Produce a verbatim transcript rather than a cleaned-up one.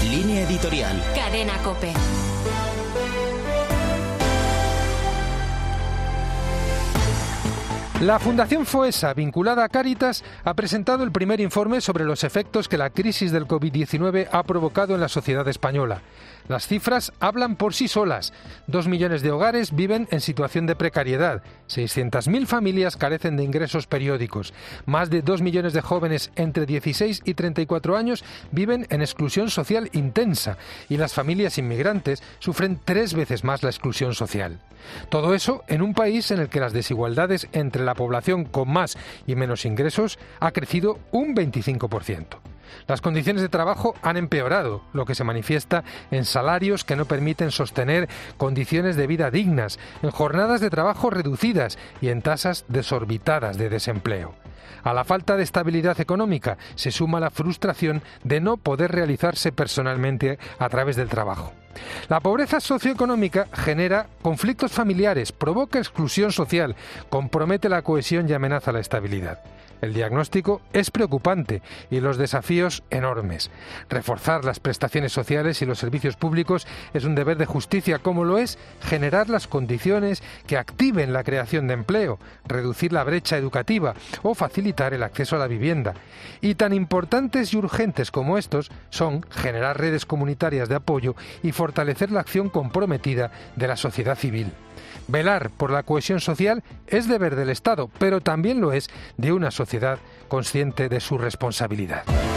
Línea editorial. Cadena COPE. La Fundación Foessa, vinculada a Cáritas, ha presentado el primer informe sobre los efectos que la crisis del covid diecinueve ha provocado en la sociedad española. Las cifras hablan por sí solas. Dos millones de hogares viven en situación de precariedad. seiscientas mil familias carecen de ingresos periódicos. Más de dos millones de jóvenes entre dieciséis y treinta y cuatro años viven en exclusión social intensa. Y las familias inmigrantes sufren tres veces más la exclusión social. Todo eso en un país en el que las desigualdades entre la población con más y menos ingresos ha crecido un veinticinco por ciento. Las condiciones de trabajo han empeorado, lo que se manifiesta en salarios que no permiten sostener condiciones de vida dignas, en jornadas de trabajo reducidas y en tasas desorbitadas de desempleo. A la falta de estabilidad económica se suma la frustración de no poder realizarse personalmente a través del trabajo. La pobreza socioeconómica genera conflictos familiares, provoca exclusión social, compromete la cohesión y amenaza la estabilidad. El diagnóstico es preocupante y los desafíos enormes. Reforzar las prestaciones sociales y los servicios públicos es un deber de justicia, como lo es generar las condiciones que activen la creación de empleo, reducir la brecha educativa o facilitar el acceso a la vivienda. Y tan importantes y urgentes como estos son generar redes comunitarias de apoyo y fortalecer la acción comprometida de la sociedad civil. Velar por la cohesión social es deber del Estado, pero también lo es de una sociedad consciente de su responsabilidad.